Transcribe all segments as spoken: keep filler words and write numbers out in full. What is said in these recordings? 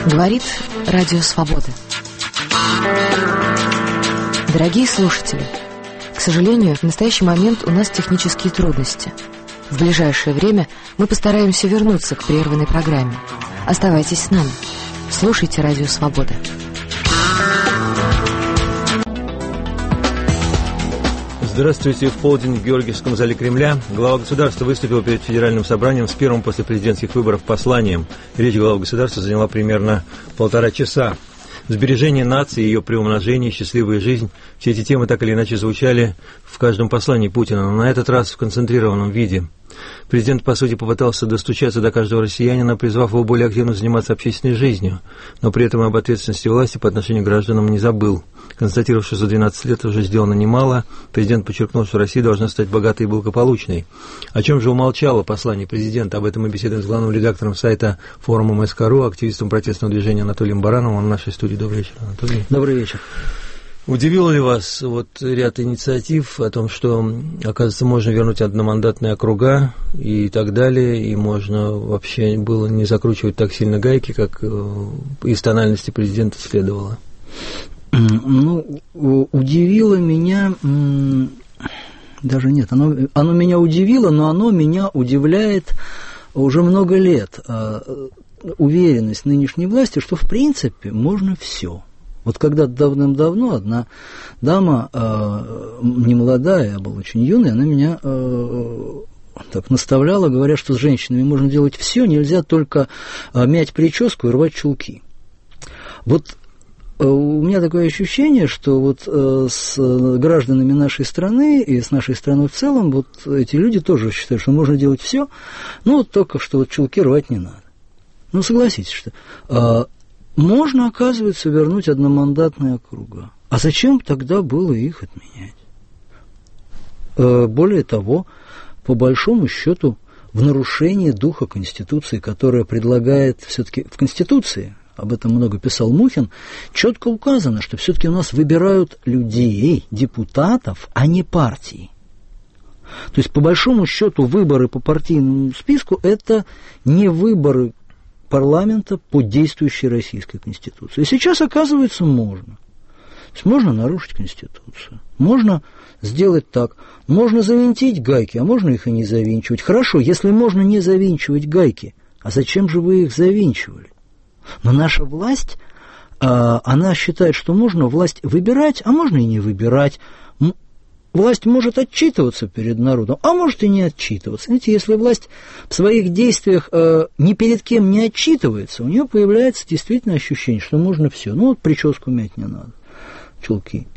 Говорит Радио Свобода. Дорогие слушатели, к сожалению, в настоящий момент у нас технические трудности. В ближайшее время мы постараемся вернуться к прерванной программе. Оставайтесь с нами. Слушайте Радио Свобода. Здравствуйте. В полдень в Георгиевском зале Кремля глава государства выступил перед Федеральным собранием с первым после президентских выборов посланием. Речь главы государства заняла примерно полтора часа. Сбережение нации, ее приумножение, счастливая жизнь – все эти темы так или иначе звучали в каждом послании Путина, но на этот раз в концентрированном виде. Президент, по сути, попытался достучаться до каждого россиянина, призвав его более активно заниматься общественной жизнью, но при этом об ответственности власти по отношению к гражданам не забыл. Констатировав, что за двенадцать лет уже сделано немало, президент подчеркнул, что Россия должна стать богатой и благополучной. О чем же умолчало послание президента? Об этом мы беседуем с главным редактором сайта форума эм эс ка точка ру, активистом протестного движения Анатолием Барановым. Он в нашей студии. Добрый вечер, Анатолий. Добрый вечер. Удивил ли вас вот ряд инициатив о том, что, оказывается, можно вернуть одномандатные округа и так далее, и можно вообще было не закручивать так сильно гайки, как из тональности президента следовало? Ну, удивило меня, даже нет, оно, оно меня удивило, но оно меня удивляет уже много лет. Уверенность нынешней власти, что в принципе можно все. Вот когда давным-давно одна дама, э, не молодая, а была очень юная, она меня э, так наставляла, говоря, что с женщинами можно делать все, нельзя только э, мять прическу и рвать чулки. Вот э, у меня такое ощущение, что вот э, с гражданами нашей страны и с нашей страной в целом, вот эти люди тоже считают, что можно делать все, но вот только что вот чулки рвать не надо. Ну, согласитесь, что... Э, Можно, оказывается, вернуть одномандатные округа. А зачем тогда было их отменять? Более того, по большому счету, в нарушение духа Конституции, которая предлагает все-таки в Конституции, об этом много писал Мухин, четко указано, что все-таки у нас выбирают людей, депутатов, а не партии. То есть, по большому счету, выборы по партийному списку – это не выборы парламента по действующей российской Конституции. И сейчас, оказывается, можно. То есть можно нарушить Конституцию. Можно сделать так. Можно завинтить гайки, а можно их и не завинчивать. Хорошо, если можно не завинчивать гайки, а зачем же вы их завинчивали? Но наша власть, она считает, что можно власть выбирать, а можно и не выбирать. Власть может отчитываться перед народом, а может и не отчитываться. Знаете, если власть в своих действиях э, ни перед кем не отчитывается, у нее появляется действительно ощущение, что можно все. Ну вот прическу мять не надо, чулки.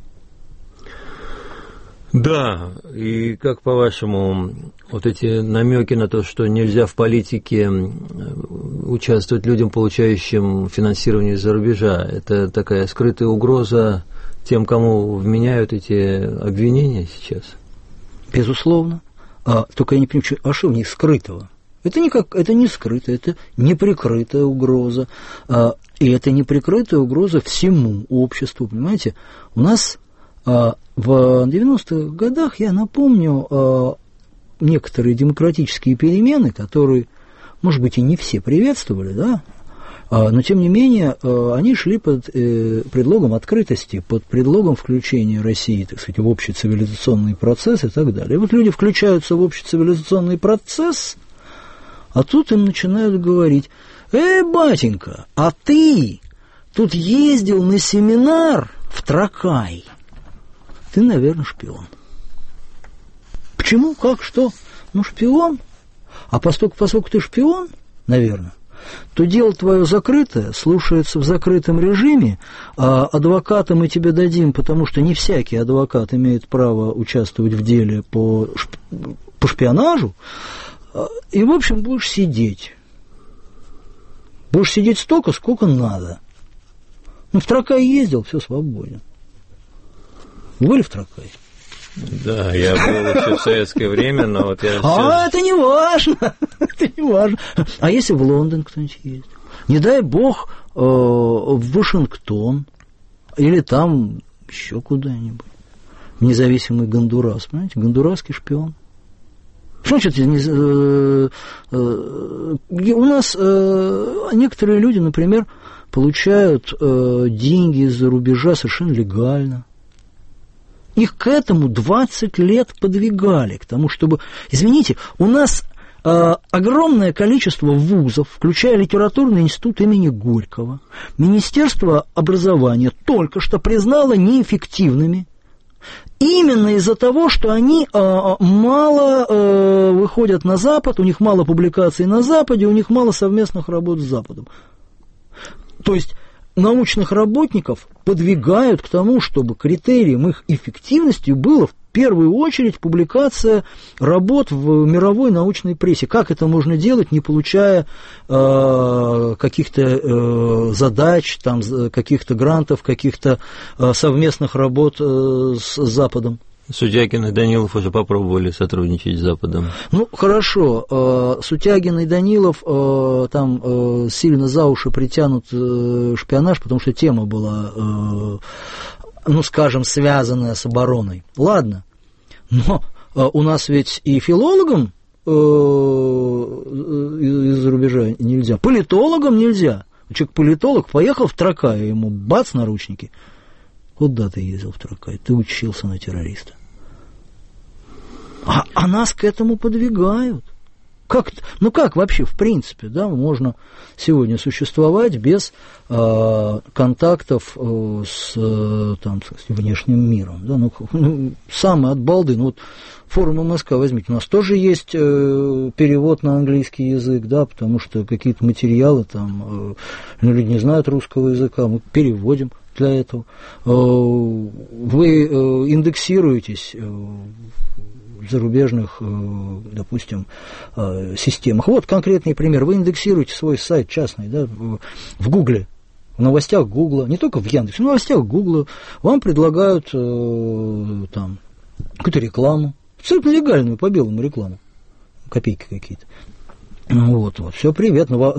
Да, и как по-вашему, вот эти намеки на то, что нельзя в политике участвовать людям, получающим финансирование из-за рубежа, это такая скрытая угроза тем, кому вменяют эти обвинения сейчас? Безусловно. А, только я не понимаю, а что в них скрытого? Это, никак, это не скрытое, это неприкрытая угроза. А, и это неприкрытая угроза всему обществу, понимаете? У нас а, в девяностых годах, я напомню, а, некоторые демократические перемены, которые, может быть, и не все приветствовали, да, но, тем не менее, они шли под предлогом открытости, под предлогом включения России, так сказать, в общий цивилизационный процесс и так далее. И вот люди включаются в общий цивилизационный процесс, а тут им начинают говорить: «Эй, батенька, а ты тут ездил на семинар в Тракай. Ты, наверное, шпион». Почему? Как? Что? Ну, шпион. А поскольку, поскольку ты шпион, наверное, то дело твое закрытое, слушается в закрытом режиме, а адвоката мы тебе дадим, потому что не всякий адвокат имеет право участвовать в деле по, по шпионажу, и, в общем, будешь сидеть. Будешь сидеть столько, сколько надо. Ну, в Тракай ездил, все, свободен. Были в Тракай? Да, я был еще в советское время, но вот я... А, это не важно, это не важно. А если в Лондон кто-нибудь ездит? Не дай бог э, в Вашингтон или там еще куда-нибудь. Независимый Гондурас, понимаете, гондурасский шпион. Что значит, э, э, у нас э, некоторые люди, например, получают э, деньги из-за рубежа совершенно легально. Их к этому двадцать лет подвигали, к тому, чтобы... Извините, у нас э, огромное количество вузов, включая литературный институт имени Горького, Министерство образования только что признало неэффективными именно из-за того, что они э, мало э, выходят на Запад, у них мало публикаций на Западе, у них мало совместных работ с Западом. То есть научных работников подвигают к тому, чтобы критерием их эффективности было в первую очередь публикация работ в мировой научной прессе. Как это можно делать, не получая э, каких-то э, задач, там, каких-то грантов, каких-то э, совместных работ э, с Западом? Сутягин и Данилов уже попробовали сотрудничать с Западом. Ну, хорошо. Сутягин и Данилов там сильно за уши притянут шпионаж, потому что тема была, ну, скажем, связанная с обороной. Ладно. Но у нас ведь и филологам из-за рубежа нельзя, политологам нельзя. Человек политолог поехал в Тракай, ему бац, наручники. Куда ты ездил в Тракай? Ты учился на террориста. А, а нас к этому подвигают. Как, ну как вообще, в принципе, да, можно сегодня существовать без э, контактов э, с э, там, сказать, внешним миром? Да? Ну, ну, самый от балды, ну вот форум эм эс ка возьмите, у нас тоже есть э, перевод на английский язык, да, потому что какие-то материалы там, э, люди не знают русского языка, мы переводим для этого. Э, вы э, индексируетесь э, в зарубежных, допустим, системах. Вот конкретный пример. Вы индексируете свой сайт частный, да, в Гугле, в новостях Гугла, не только в Яндексе, в новостях Гугла вам предлагают там какую-то рекламу, абсолютно легальную по белому рекламу, копейки какие-то. Вот, вот, все, привет, вам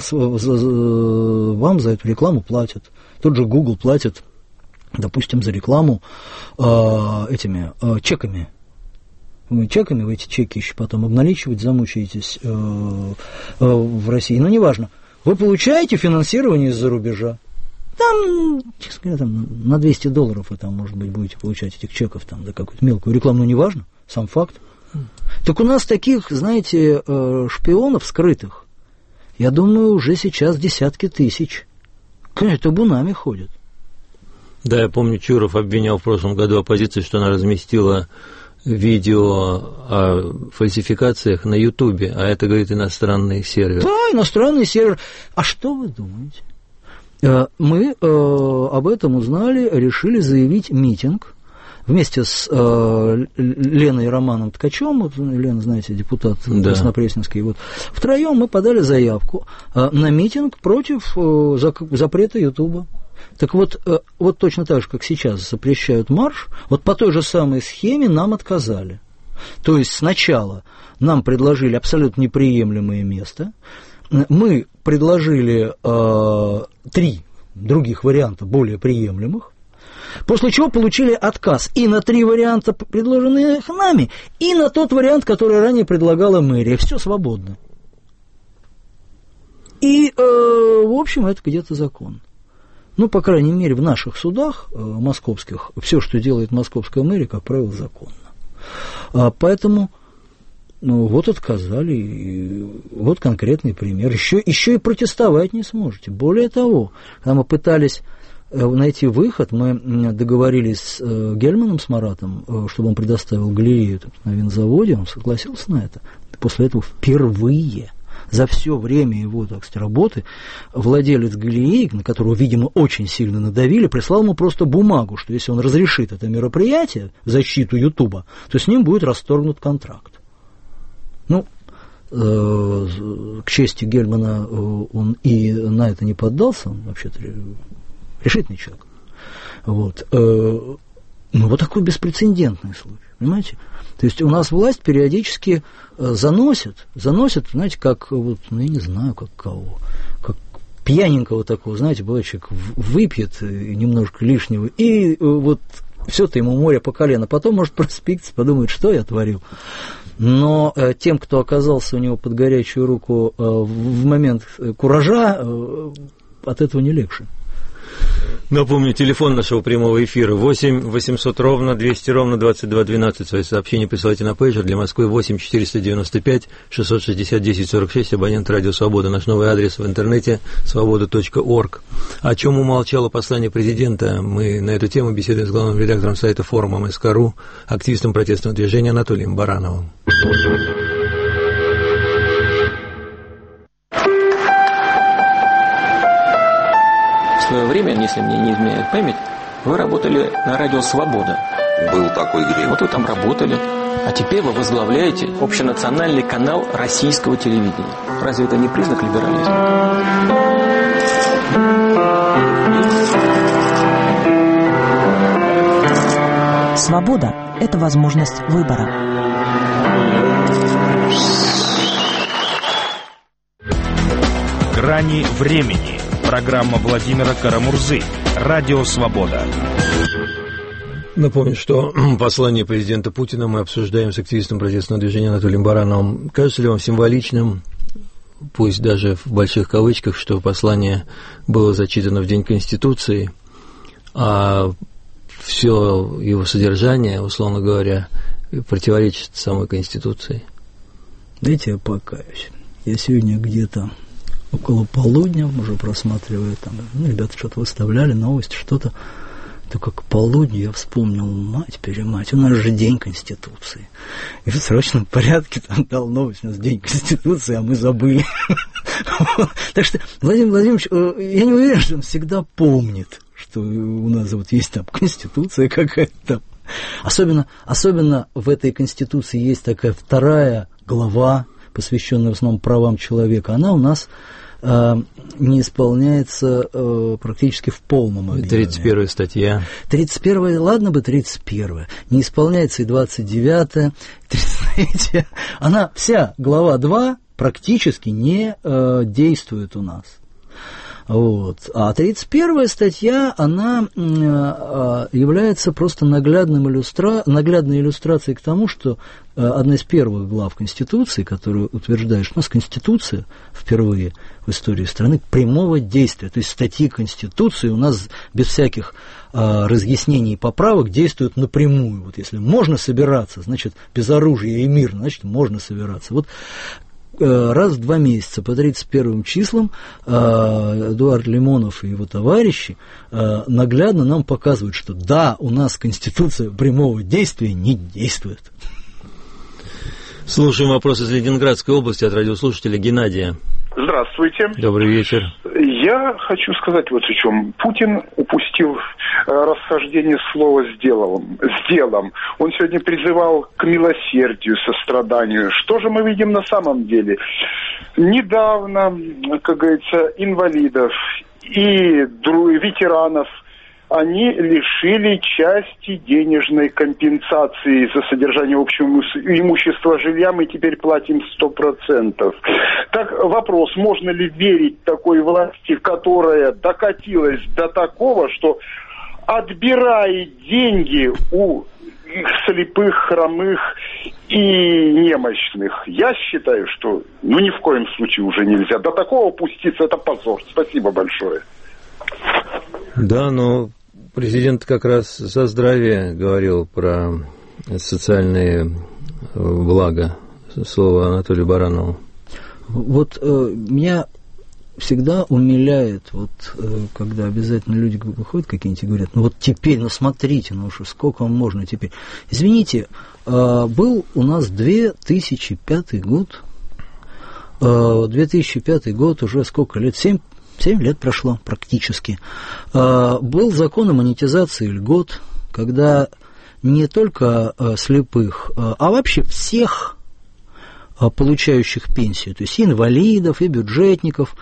за эту рекламу платят. Тот же Google платит, допустим, за рекламу этими чеками. Вы чеками, вы эти чеки еще потом обналичивать, замучаетесь э, э, в России. Но неважно. Вы получаете финансирование из-за рубежа. Там, честно говоря, там, на двести долларов вы там, может быть, будете получать этих чеков там, за какую-то мелкую рекламу. Но неважно, сам факт. Так у нас таких, знаете, э, шпионов скрытых, я думаю, уже сейчас десятки тысяч. Конечно, табунами ходят. Да, я помню, Чуров обвинял в прошлом году оппозицию, что она разместила видео о фальсификациях на Ютубе, а это, говорит, иностранный сервер. Да, иностранный сервер. А что вы думаете? Мы э, об этом узнали, решили заявить митинг вместе с э, Леной и Романом Ткачем. Вот, Лена, знаете, депутат да. Краснопресненский. Вот. Втроем мы подали заявку э, на митинг против э, запрета Ютуба. Так вот, вот точно так же, как сейчас запрещают марш, вот по той же самой схеме нам отказали. То есть сначала нам предложили абсолютно неприемлемое место, мы предложили э, три других варианта более приемлемых, после чего получили отказ и на три варианта, предложенные нами, и на тот вариант, который ранее предлагала мэрия. Все свободно. И, э, в общем, это где-то закон. Ну, по крайней мере, в наших судах э, московских, все, что делает московская мэрия, как правило, законно. А, поэтому, ну, вот отказали, и вот конкретный пример. Еще, еще и протестовать не сможете. Более того, когда мы пытались э, найти выход, мы договорились с э, Гельманом, с Маратом, э, чтобы он предоставил галерею там, на винзаводе, он согласился на это. После этого впервые за все время его, так сказать, работы владелец галереи, на которого, видимо, очень сильно надавили, прислал ему просто бумагу, что если он разрешит это мероприятие в защиту Ютуба, то с ним будет расторгнут контракт. Ну, э, к чести Гельмана, э, он и на это не поддался, он вообще-то решительный человек. Вот. Э, ну, вот такой беспрецедентный случай, понимаете? То есть у нас власть периодически заносит, заносит, знаете, как, вот, ну, я не знаю, как кого, как пьяненького такого, знаете, бывает, человек выпьет немножко лишнего, и вот все-то ему море по колено, потом может проспиться, подумает, что я творил. Но э, тем, кто оказался у него под горячую руку э, в момент куража, э, от этого не легче. Напомню, телефон нашего прямого эфира восемь восемьсот ровно двести ровно двадцать два двенадцать. Свои сообщения присылайте на пейджер. Для Москвы восемь четыреста девяносто пять шестьсот шестьдесят десять сорок шесть. Абонент Радио Свобода. Наш новый адрес в интернете свобода точка орг. О чем умолчало послание президента? Мы на эту тему беседуем с главным редактором сайта форума эм эс ка ру, активистом протестного движения Анатолием Барановым. В свое время, если мне не изменяет память, вы работали на радио «Свобода». Был такой грех. Вот вы там работали. А теперь вы возглавляете общенациональный канал российского телевидения. Разве это не признак либерализма? Свобода – это возможность выбора. Грани времени. Программа Владимира Карамурзы. Радио «Свобода». Напомню, что послание президента Путина мы обсуждаем с активистом протестного движения Анатолием Барановым. Кажется ли вам символичным, пусть даже в больших кавычках, что послание было зачитано в День Конституции, а все его содержание, условно говоря, противоречит самой Конституции? Дайте я покаюсь. Я сегодня где-то около полудня уже просматриваю, там, ну, ребята что-то выставляли, новости, что-то. Только к полудню я вспомнил, мать-перемать, у нас же День Конституции. И в срочном порядке там дал новость, у нас День Конституции, а мы забыли. Так что Владимир Владимирович, я не уверен, что он всегда помнит, что у нас вот есть там Конституция какая-то. Особенно, особенно в этой Конституции есть такая вторая глава, посвященная в основном правам человека. Она у нас э, не исполняется э, практически в полном объеме. тридцать первая статья. тридцать первая, ладно бы тридцать первая. Не исполняется и двадцать девятая, тридцать третья. Она, вся глава два практически не э, действует у нас. Вот. А тридцать первая статья, она э, является просто наглядным иллюстра... наглядной иллюстрацией к тому, что э, одна из первых глав Конституции, которую утверждает, что у нас Конституция впервые в истории страны прямого действия, то есть статьи Конституции у нас без всяких э, разъяснений и поправок действуют напрямую. Вот если можно собираться, значит, без оружия и мирно, значит, можно собираться. Вот раз в два месяца по тридцать первым числам Эдуард Лимонов и его товарищи наглядно нам показывают, что да, у нас Конституция прямого действия не действует. Слушаем вопрос из Ленинградской области от радиослушателя Геннадия. Здравствуйте. Добрый вечер. Я хочу сказать вот о чем. Путин упустил расхождение слова с делом. С делом. Он сегодня призывал к милосердию, состраданию. Что же мы видим на самом деле? Недавно, как говорится, инвалидов и ветеранов они лишили части денежной компенсации за содержание общего имущества жилья, мы теперь платим сто процентов. Так вопрос, можно ли верить такой власти, которая докатилась до такого, что отбирает деньги у слепых, хромых и немощных? Я считаю, что ну ни в коем случае уже нельзя. До такого опуститься, это позор. Спасибо большое. Да, но президент как раз за здравие говорил про социальные блага. Слово Анатолию Баранову. Вот э, меня всегда умиляет, вот, э, когда обязательно люди выходят какие-нибудь и говорят, ну вот теперь, ну смотрите, ну уж сколько вам можно теперь. Извините, э, был у нас две тысячи пятый год, э, две тысячи пятый год уже сколько лет, семь Семь лет прошло практически. Был закон о монетизации льгот, когда не только слепых, а вообще всех получающих пенсию, то есть и инвалидов, и бюджетников,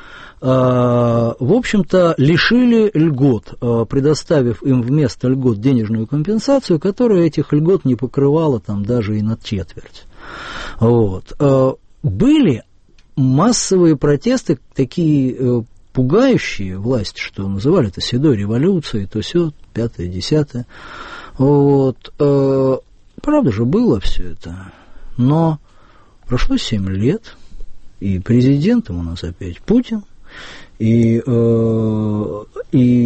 в общем-то, лишили льгот, предоставив им вместо льгот денежную компенсацию, которая этих льгот не покрывала там даже и на четверть. Вот. Были массовые протесты, такие пугающие власть, что называли это седой революцией, то сё, пятое, десятое. Вот. Правда же было все это. Но прошло семь лет, и президентом у нас опять Путин, и, и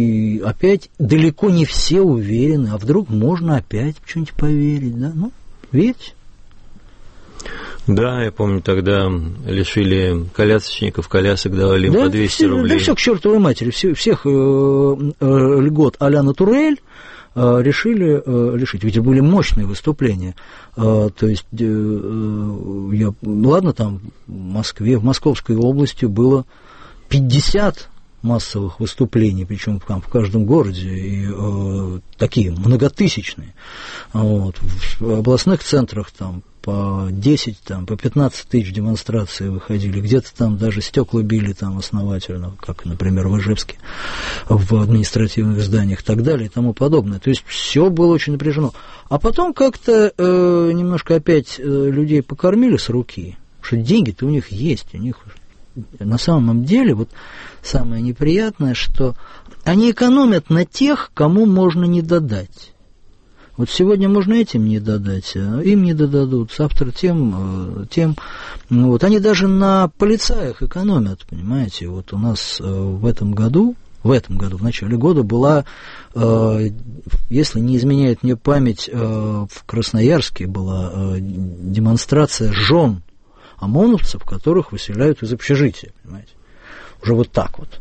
опять далеко не все уверены, а вдруг можно опять в что-нибудь поверить, да? Ну, верьте. Да, я помню, тогда лишили колясочников колясок, давали им да, по двести все, рублей. Да все к чертовой матери, все, всех э, э, льгот а-ля натурель э, решили э, лишить. Ведь были мощные выступления. Э, то есть, э, э, я, ладно, там в Москве, в Московской области было пятьдесят массовых выступлений, причем там в каждом городе, и э, такие многотысячные. Вот. В областных центрах там по десять, там, по пятнадцать тысяч демонстраций выходили, где-то там даже стекла били там основательно, как, например, в Ижевске, в административных зданиях и так далее и тому подобное. То есть все было очень напряжено. А потом как-то э, немножко опять э, людей покормили с руки, что деньги-то у них есть, у них на самом деле вот самое неприятное, что они экономят на тех, кому можно не додать. Вот сегодня можно этим не додать, а им не додадут, завтра тем, тем. Вот. Они даже на полицаях экономят, понимаете. Вот у нас в этом году, в этом году, в начале года была, если не изменяет мне память, в Красноярске была демонстрация жен ОМОНовцев, которых выселяют из общежития, понимаете. Уже вот так вот.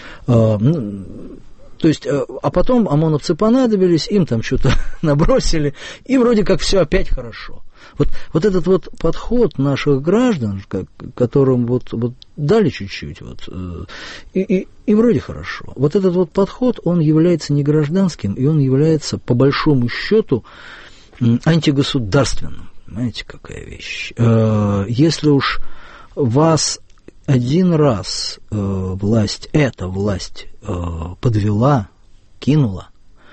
То есть, а потом ОМОНовцы понадобились, им там что-то набросили, и вроде как все опять хорошо. Вот, вот этот вот подход наших граждан, которым вот, вот дали чуть-чуть, вот, и, и, и вроде хорошо. Вот этот вот подход, он является не гражданским, и он является, по большому счету, антигосударственным. Понимаете, какая вещь? Если уж вас один раз э, власть, эта власть э, подвела, кинула,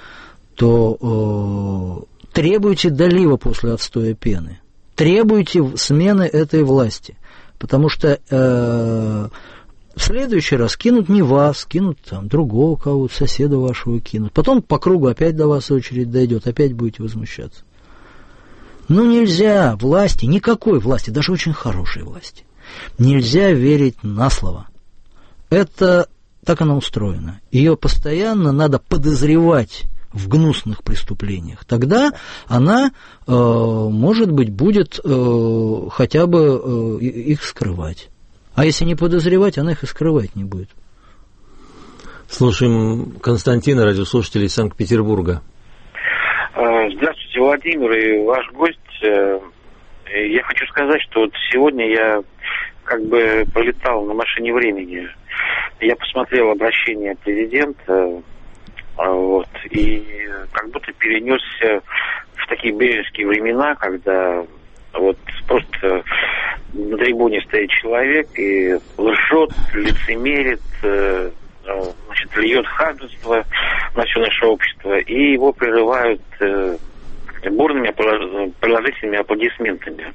то э, требуйте долива после отстоя пены, требуйте смены этой власти, потому что э, в следующий раз кинут не вас, кинут там другого кого-то, соседа вашего кинут, потом по кругу опять до вас очередь дойдет, опять будете возмущаться. Ну нельзя власти, никакой власти, даже очень хорошей власти, нельзя верить на слово. Это так она устроена. Ее постоянно надо подозревать в гнусных преступлениях. Тогда она, э, может быть, будет э, хотя бы э, их скрывать. А если не подозревать, она их и скрывать не будет. Слушаем Константина, радиослушателей из Санкт-Петербурга. Здравствуйте, Владимир, и ваш гость. Я хочу сказать, что вот сегодня я как бы пролетал на машине времени. Я посмотрел обращение президента, вот, и как будто перенесся в такие бережские времена, когда вот просто на трибуне стоит человек и лжет, лицемерит, значит, льет ханжество на все наше общество, и его прерывают бурными положительными аплодисментами.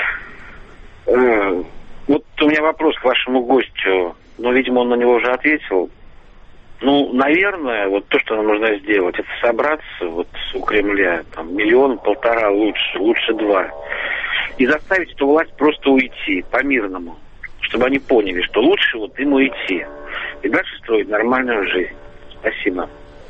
Вот у меня вопрос к вашему гостю, но, видимо, он на него уже ответил. Ну, наверное, вот то, что нам нужно сделать, это собраться вот у Кремля, там, миллион-полтора лучше, лучше два, и заставить эту власть просто уйти по-мирному, чтобы они поняли, что лучше вот им уйти, и дальше строить нормальную жизнь. Спасибо.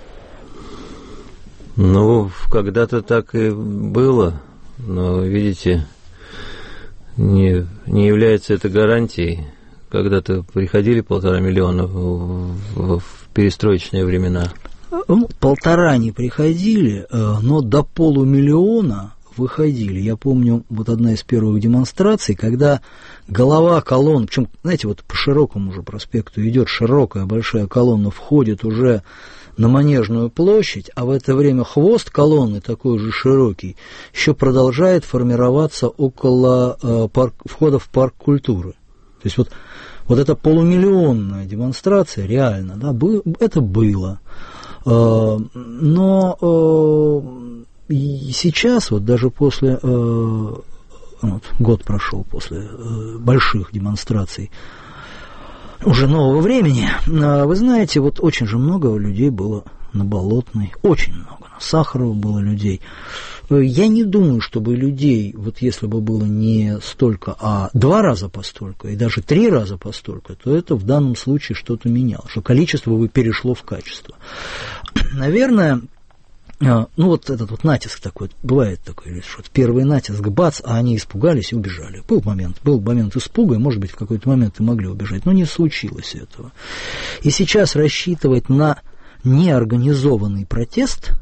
Ну, когда-то так и было, но, видите, не, не является это гарантией. Когда-то приходили полтора миллиона в, в, в перестроечные времена. Ну, полтора не приходили, но до полумиллиона выходили. Я помню, вот одна из первых демонстраций, когда голова колонны, причем, знаете, вот по широкому же проспекту идет широкая большая колонна, входит уже на Манежную площадь, а в это время хвост колонны, такой же широкий, еще продолжает формироваться около э, парк, входа в парк культуры. То есть вот, вот эта полумиллионная демонстрация, реально, да, бы, это было. Э, но э, и сейчас, вот даже после, э, вот, год прошел после э, больших демонстраций, уже нового времени. Вы знаете, вот очень же много людей было на Болотной, очень много, на Сахарова было людей. Я не думаю, чтобы людей, вот если бы было не столько, а два раза постолько, и даже три раза постолько, то это в данном случае что-то меняло, что количество бы перешло в качество. Наверное, ну вот этот вот натиск такой, бывает такой, что первый натиск, бац, а они испугались и убежали. Был момент, был момент испуга, и, может быть, в какой-то момент и могли убежать, но не случилось этого. И сейчас рассчитывать на неорганизованный протест,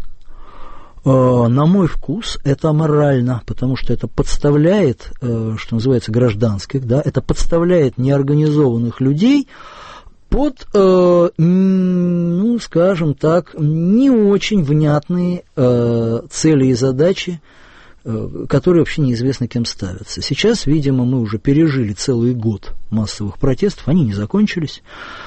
на мой вкус, это аморально, потому что это подставляет, что называется, гражданских, да, это подставляет неорганизованных людей под, ну, скажем так, не очень внятные цели и задачи, которые вообще неизвестно кем ставятся. Сейчас, видимо, мы уже пережили целый год массовых протестов, они не закончились.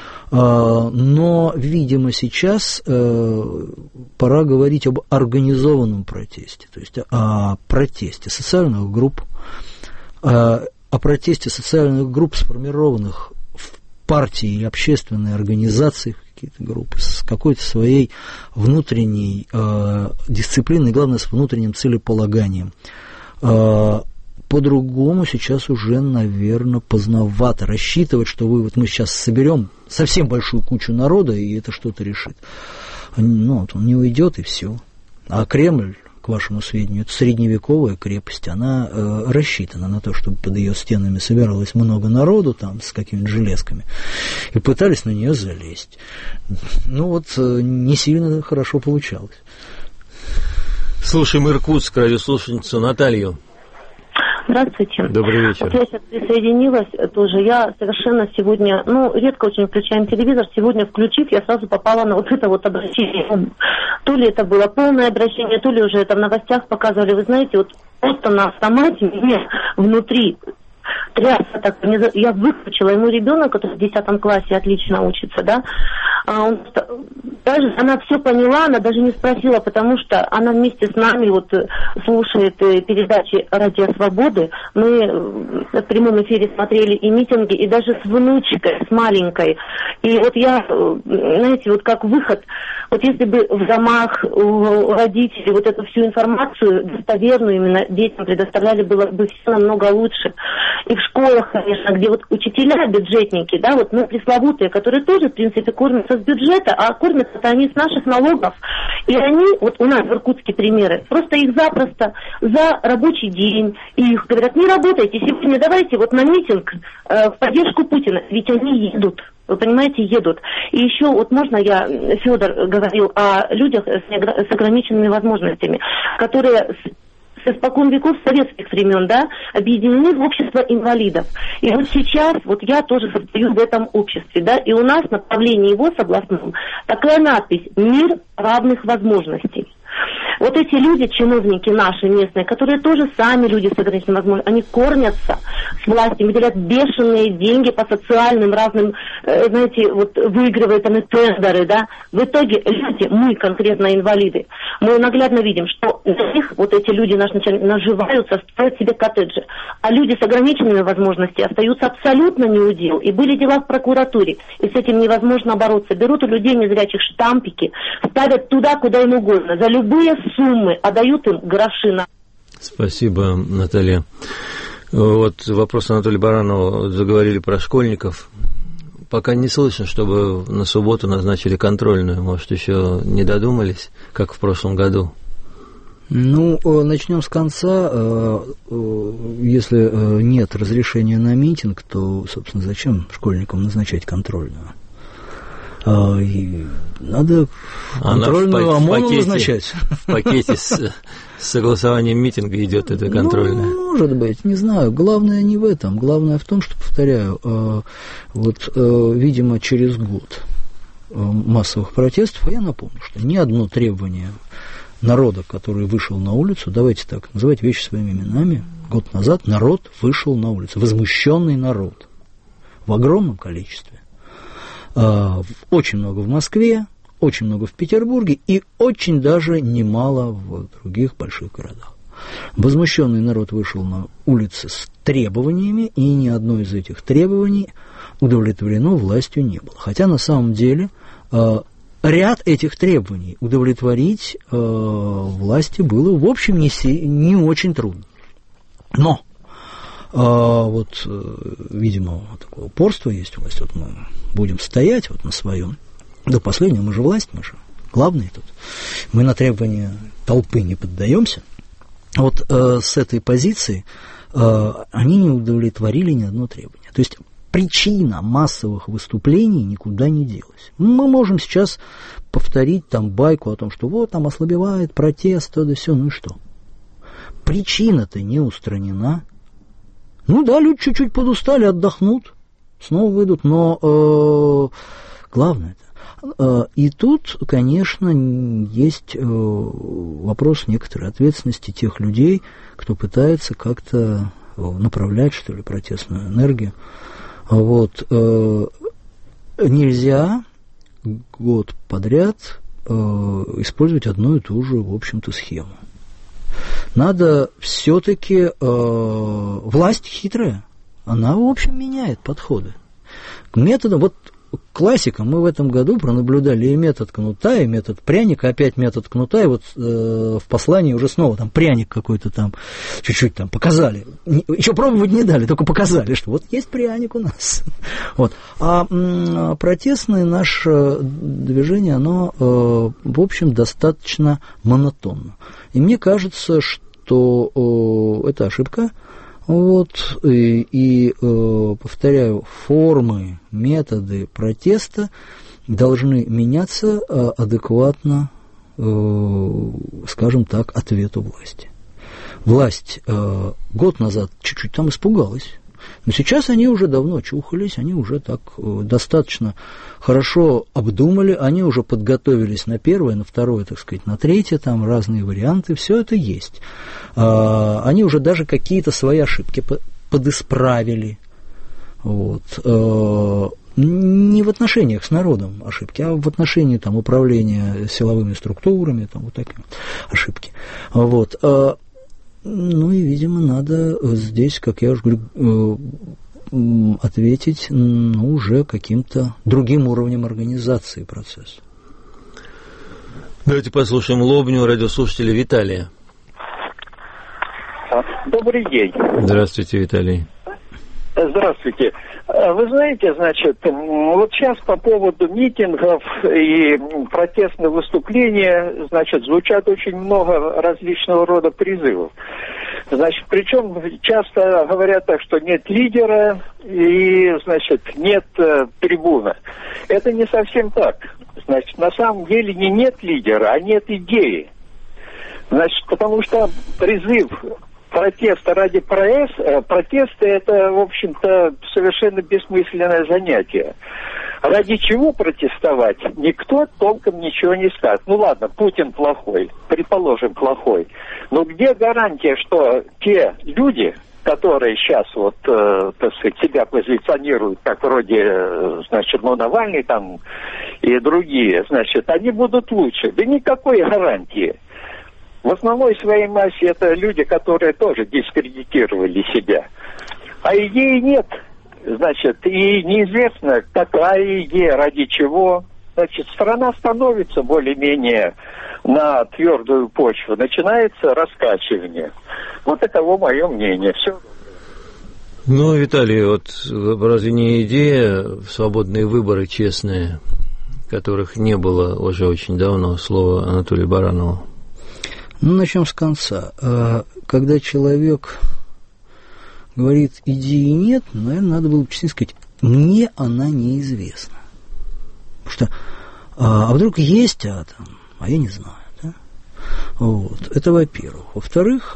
Но, видимо, сейчас э, пора говорить об организованном протесте, то есть о протесте социальных групп, о, о протесте социальных групп, сформированных в партии или общественной организации, какие-то группы, с какой-то своей внутренней э, дисциплиной, главное, с внутренним целеполаганием. Э, По-другому сейчас уже, наверное, поздновато рассчитывать, что вы, вот мы сейчас соберем совсем большую кучу народа, и это что-то решит. Ну, вот он не уйдет, и все. А Кремль, к вашему сведению, это средневековая крепость, она э, рассчитана на то, чтобы под ее стенами собиралось много народу, там, с какими-то железками, и пытались на нее залезть. Ну, вот э, не сильно хорошо получалось. Слушаем Иркутск, радиослушательницу Наталью. Здравствуйте. Добрый вечер. Вот я сейчас присоединилась тоже. Я совершенно сегодня, ну, редко очень включаем телевизор. Сегодня, включив, я сразу попала на вот это вот обращение. То ли это было полное обращение, то ли уже это в новостях показывали. Вы знаете, вот просто на автомате мне внутри трясся так. Я выключила ему ребенок, который в десятом классе отлично учится, да. А он, даже она все поняла, она даже не спросила, потому что она вместе с нами вот слушает передачи «Радио Свободы». Мы в прямом эфире смотрели и митинги, и даже с внучкой, с маленькой. И вот я, знаете, вот как выход, вот если бы в домах у родителей вот эту всю информацию достоверную именно детям предоставляли, было бы все намного лучше. И в школах, конечно, где вот учителя, бюджетники, да, вот, ну, пресловутые, которые тоже, в принципе, кормятся с бюджета, а кормятся-то они с наших налогов. И они, вот у нас в Иркутске примеры, просто их запросто за рабочий день, и их говорят, не работайте сегодня, давайте вот на митинг э, в поддержку Путина, ведь они едут. Вы понимаете, едут. И еще, вот можно я, Федор говорил о людях с ограниченными возможностями, которые с испокон веков советских времен, да, объединены в общество инвалидов. И вот сейчас, вот я тоже состою в этом обществе, да, и у нас на правлении ВОС областном такая надпись «Мир равных возможностей». Вот эти люди, чиновники наши местные, которые тоже сами люди с ограниченными возможностями, они кормятся с властью, выделяют бешеные деньги по социальным разным, э, знаете, вот выигрывают они тендеры, да. В итоге люди, мы конкретно инвалиды, мы наглядно видим, что на них вот эти люди наши наживаются, строят себе коттеджи, а люди с ограниченными возможностями остаются абсолютно неудел. И были дела в прокуратуре, и с этим невозможно бороться. Берут у людей незрячих штампики, ставят туда, куда им угодно, за любые суммы, а дают им гроши на... Спасибо, Наталья. Вот вопрос Анатолия Баранова. Заговорили про школьников. Пока не слышно, чтобы на субботу назначили контрольную. Может, еще не додумались, как в прошлом году? Ну, начнем с конца. Если нет разрешения на митинг, то, собственно, зачем школьникам назначать контрольную? И надо контрольную Она в ОМОНу пакете, назначать. В пакете с, с согласованием митинга идет эта контрольная. Ну, может быть, не знаю. Главное не в этом. Главное в том, что, повторяю, вот, видимо, через год массовых протестов, а я напомню, что ни одно требование народа, который вышел на улицу, давайте так, называть вещи своими именами, год назад народ вышел на улицу, возмущенный народ в огромном количестве. Очень много в Москве, очень много в Петербурге и очень даже немало в других больших городах. Возмущенный народ вышел на улицы с требованиями, и ни одно из этих требований удовлетворено властью не было. Хотя на самом деле ряд этих требований удовлетворить власти было, в общем, не, не очень трудно. Но А, вот, видимо, вот такое упорство есть у власти. Вот мы будем стоять вот на своем. До последнего мы же власть, мы же главные тут. Мы на требования толпы не поддаемся. Вот э, с этой позиции э, они не удовлетворили ни одно требование. То есть причина массовых выступлений никуда не делась. Мы можем сейчас повторить там байку о том, что вот там ослабевает протест, то да сё, ну и что? Причина-то не устранена. Ну да, люди чуть-чуть подустали, отдохнут, снова выйдут, но э, главное это. Э, и тут, конечно, есть э, вопрос некоторой ответственности тех людей, кто пытается как-то направлять, что ли, протестную энергию. Вот. Э, нельзя год подряд э, использовать одну и ту же, в общем-то, схему. Надо все-таки... Э, власть хитрая, она, в общем, меняет подходы. К методам... Вот классика, мы в этом году пронаблюдали и метод кнута, и метод пряника, опять метод кнута, и вот э, в послании уже снова там пряник какой-то там, чуть-чуть там показали. Еще пробовать не дали, только показали, что вот есть пряник у нас. Вот. А м, протестное наше движение, оно, э, в общем, достаточно монотонно. И мне кажется, что э, это ошибка. Вот, и, и э, повторяю, формы, методы протеста должны меняться э, адекватно, э, скажем так, ответу власти. Власть э, год назад чуть-чуть там испугалась, но сейчас они уже давно чухались, они уже так э, достаточно хорошо обдумали, они уже подготовились на первое, на второе, так сказать, на третье, там разные варианты, все это есть. Э, они уже даже какие-то свои ошибки подисправили. Вот. Э, не в отношениях с народом ошибки, а в отношении там, управления силовыми структурами, там, вот такие ошибки. Вот. Э, Ну и, видимо, надо здесь, как я уже говорю, ответить ну, уже каким-то другим уровнем организации процесса. Давайте послушаем Лобню, радиослушателя Виталия. Добрый день. Здравствуйте, Виталий. Здравствуйте. Вы знаете, значит, вот сейчас по поводу митингов и протестных выступлений, значит, звучат очень много различного рода призывов. Значит, причем часто говорят так, что нет лидера и, значит, нет э, трибуны. Это не совсем так. Значит, на самом деле не нет лидера, а нет идеи. Значит, потому что призыв протеста ради протеста, это, в общем-то, совершенно бессмысленное занятие. Ради чего протестовать, никто толком ничего не скажет. Ну ладно, Путин плохой, предположим, плохой. Но где гарантия, что те люди, которые сейчас вот, э, так сказать, себя позиционируют, как вроде, значит, ну, Навальный там и другие, значит, они будут лучше? Да никакой гарантии. В основной своей массе это люди, которые тоже дискредитировали себя. А идеи нет. Значит, и неизвестно, какая идея, ради чего. Значит, страна становится более-менее на твердую почву. Начинается раскачивание. Вот таково мое мнение. Все. Ну, Виталий, вот разве не идея свободные выборы честные, которых не было уже очень давно, слово Анатолия Баранова? Ну, начнем с конца. Когда человек говорит, идеи нет, наверное, надо было честно сказать, мне она неизвестна. Потому что, а вдруг есть, а, там, а я не знаю. Да? Вот. Это во-первых. Во-вторых,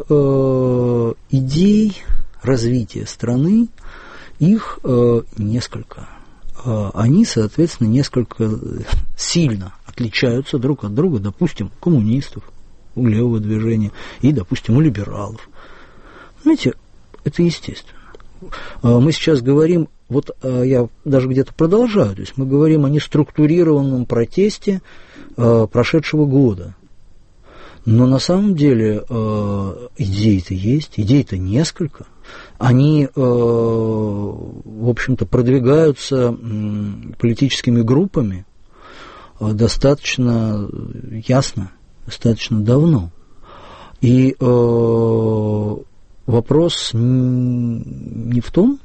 идей развития страны, их несколько. Они, соответственно, несколько сильно отличаются друг от друга, допустим, коммунистов, у левого движения и, допустим, у либералов. Знаете, это естественно. Мы сейчас говорим, вот я даже где-то продолжаю, то есть мы говорим о неструктурированном протесте прошедшего года. Но на самом деле э, идей-то есть, идей-то несколько. Они, э, в общем-то, продвигаются э, политическими группами э, достаточно ясно, достаточно давно. И э, вопрос не в том,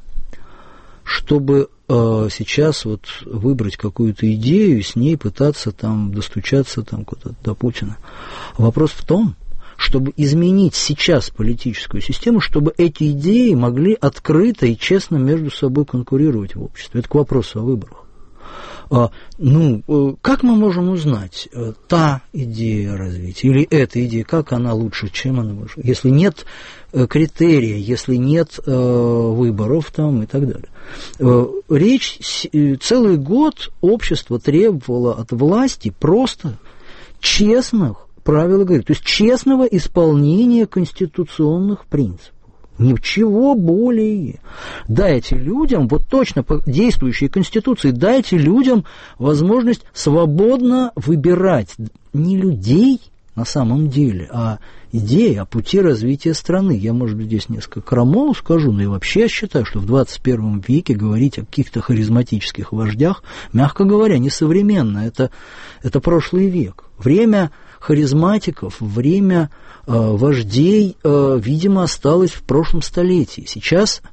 чтобы э, сейчас вот выбрать какую-то идею и с ней пытаться там достучаться там куда-то до Путина. Вопрос в том, чтобы изменить сейчас политическую систему, чтобы эти идеи могли открыто и честно между собой конкурировать в обществе. Это к вопросу о выборах. А, ну, как мы можем узнать, та идея развития или эта идея, как она лучше, чем она лучше, если нет критерия, если нет э, выборов там и так далее. Э, речь, целый год общество требовало от власти просто честных правил игры, то есть честного исполнения конституционных принципов. Ничего более. Дайте людям, вот точно по действующей Конституции, дайте людям возможность свободно выбирать не людей на самом деле, а идеи о пути развития страны. Я, может быть, здесь несколько крамол скажу, но я вообще считаю, что в двадцать первом веке говорить о каких-то харизматических вождях, мягко говоря, несовременно. Это, это прошлый век. Время харизматиков, время э, вождей, э, видимо, осталось в прошлом столетии. Сейчас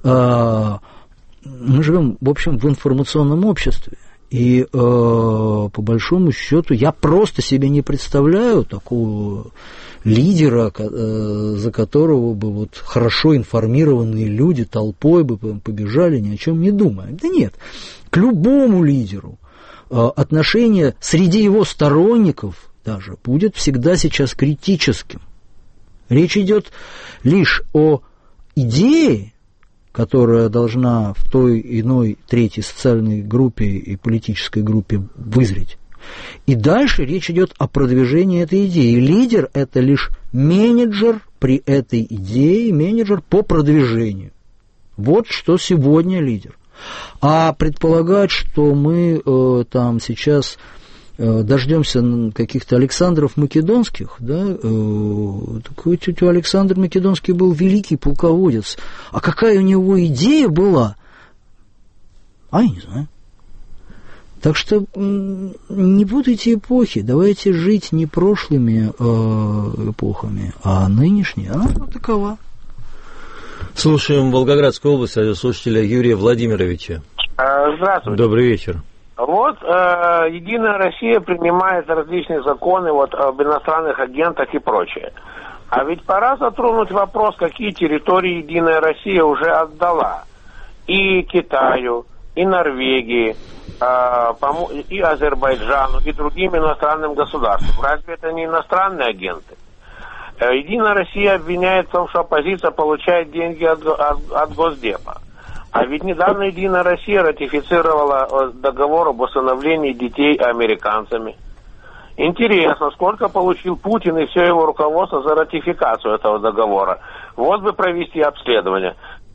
э, мы живем, в общем, в информационном обществе. И, э, по большому счету, я просто себе не представляю такого лидера, э, за которого бы вот хорошо информированные люди толпой бы побежали, ни о чем не думая. Да нет, к любому лидеру э, отношение среди его сторонников даже будет всегда сейчас критическим. Речь идет лишь о идее, которая должна в той иной третьей социальной группе и политической группе вызреть. И дальше речь идет о продвижении этой идеи. И лидер – это лишь менеджер при этой идее, менеджер по продвижению. Вот что сегодня лидер. А предполагать, что мы э, там сейчас дождемся каких-то Александров Македонских, да, э, такой тетя Александр Македонский был великий полководец. А какая у него идея была? А я не знаю. Так что не путайте эпохи, давайте жить не прошлыми э, эпохами, а нынешней, она вот такова. Слушаем Волгоградскую область, радиослушателя Юрия Владимировича. Здравствуйте. Добрый вечер. Вот э, Единая Россия принимает различные законы вот, об иностранных агентах и прочее. А ведь пора затронуть вопрос, какие территории Единая Россия уже отдала. И Китаю, и Норвегии, э, и Азербайджану, и другим иностранным государствам. Разве это не иностранные агенты? Э, Единая Россия обвиняет в том, что оппозиция получает деньги от, от, от Госдепа. А ведь недавно Единая Россия ратифицировала договор об усыновлении детей американцами. Интересно, сколько получил Путин и все его руководство за ратификацию этого договора? Вот бы провести обследование.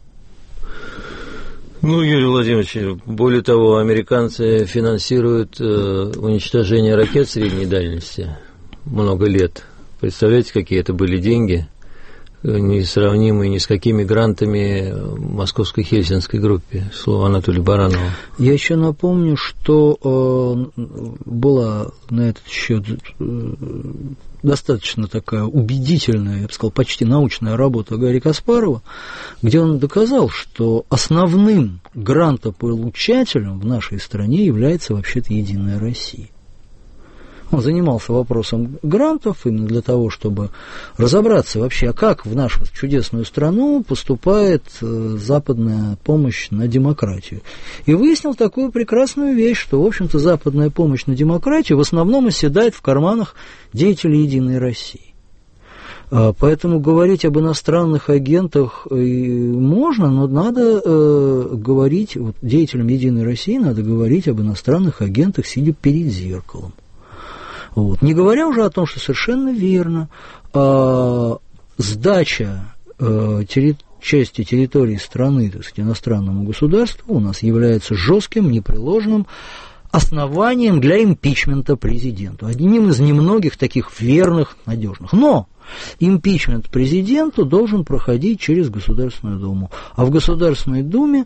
Ну, Юрий Владимирович, более того, американцы финансируют э, уничтожение ракет средней дальности много лет. Представляете, какие это были деньги? Несравнимые ни с какими грантами московской хельсинской группе. Слово Анатолию Баранову. Я еще напомню, что э, была на этот счет э, достаточно такая убедительная, я бы сказал, почти научная работа Гарри Каспарова, где он доказал, что основным грантополучателем в нашей стране является вообще-то Единая Россия. Он занимался вопросом грантов именно для того, чтобы разобраться вообще, а как в нашу чудесную страну поступает западная помощь на демократию. И выяснил такую прекрасную вещь, что, в общем-то, западная помощь на демократию в основном оседает в карманах деятелей Единой России. Поэтому говорить об иностранных агентах можно, но надо э, говорить, вот деятелям Единой России надо говорить об иностранных агентах, сидя перед зеркалом. Вот. Не говоря уже о том, что совершенно верно, э, сдача э, терри- части территории страны, так сказать, иностранному государству у нас является жестким, непреложным, основанием для импичмента президенту. Одним из немногих таких верных, надежных. Но импичмент президенту должен проходить через Государственную Думу. А в Государственной Думе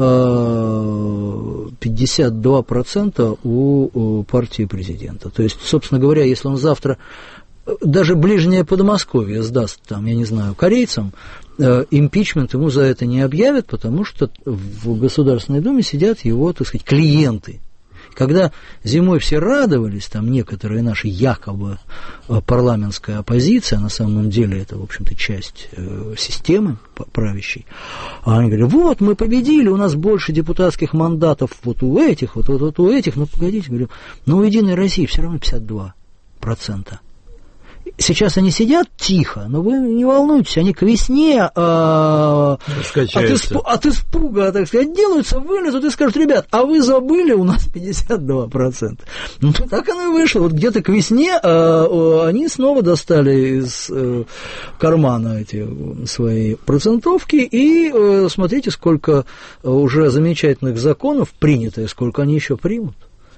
пятьдесят два процента у партии президента. То есть, собственно говоря, если он завтра даже ближнее Подмосковье сдаст, там, я не знаю, корейцам, импичмент ему за это не объявят, потому что в Государственной Думе сидят его, так сказать, клиенты. Когда зимой все радовались, там некоторые наши якобы парламентская оппозиция, на самом деле это, в общем-то, часть э, системы правящей, а они говорят, вот, мы победили, у нас больше депутатских мандатов вот у этих, вот, вот, вот у этих, ну, погодите, говорю, но у «Единой России» все равно пятьдесят два процента. Сейчас они сидят тихо, но вы не волнуйтесь, они к весне а, от, испу, от испуга, так сказать, делаются, вылезут и скажут, ребят, а вы забыли, у нас пятьдесят два процента. Ну, так оно и вышло. Вот где-то к весне а, они снова достали из а, кармана эти свои процентовки, и а, смотрите, сколько уже замечательных законов принято, и сколько они еще примут.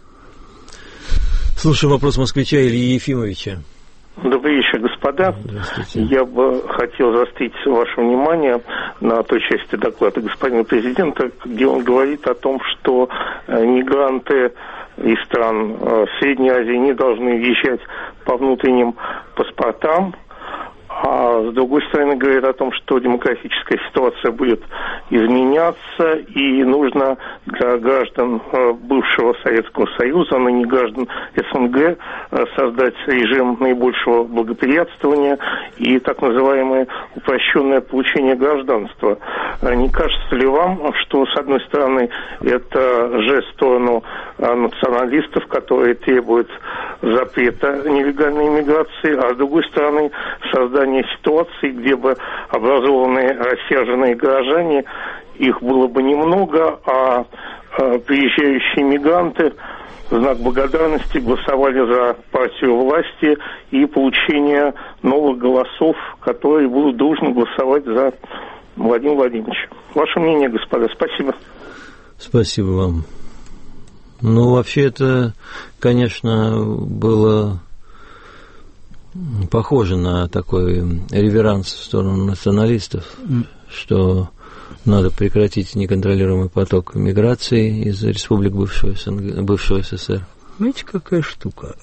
Слушаю вопрос москвича Ильи Ефимовича. Добрый вечер, господа. Я бы хотел заострить ваше внимание на той части доклада господина президента, где он говорит о том, что мигранты из стран Средней Азии не должны въезжать по внутренним паспортам, а с другой стороны говорит о том, что демократическая ситуация будет изменяться, и нужно для граждан бывшего Советского Союза, но не граждан СНГ, создать режим наибольшего благоприятствования и так называемое упрощенное получение гражданства. Не кажется ли вам, что, с одной стороны, это жест в сторону националистов, которые требуют запрета нелегальной иммиграции, а с другой стороны, создание ситуации, где бы образованные рассерженные горожане, их было бы немного, а, а приезжающие мигранты в знак благодарности голосовали за партию власти и получение новых голосов, которые будут дружно голосовать за Владимира Владимировича. Ваше мнение, господа. Спасибо. Спасибо вам. Ну, вообще это, конечно, было похоже на такой реверанс в сторону националистов, mm. что надо прекратить неконтролируемый поток миграции из республик бывшего СНГ, бывшего СССР. Знаете, какая штука?